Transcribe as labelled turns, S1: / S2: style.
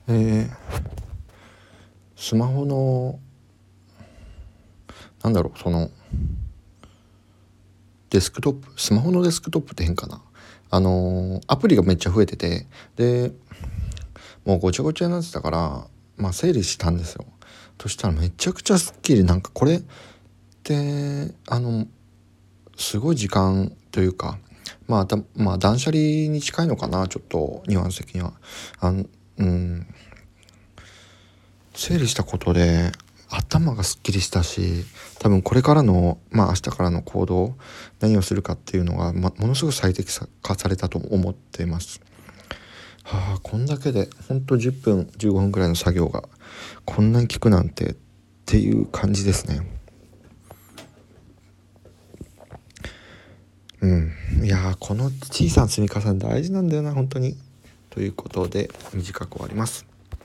S1: スマホのそのスマホのデスクトップって変かな、アプリがめっちゃ増えてて、でもうごちゃごちゃになってたから、整理したんですよ。そしたらめちゃくちゃすっきり、これってすごい時間というか、断捨離に近いのかな、ちょっとニュアンス的には。整理したことで頭がすっきりしたし、多分これからの明日からの行動、何をするかっていうのが、ものすごく最適化されたと思っています。こんだけでほんと10分15分くらいの作業がこんなに効くなんてっていう感じですね。いやこの小さな積み重ね大事なんだよな本当に。ということで短く終わります。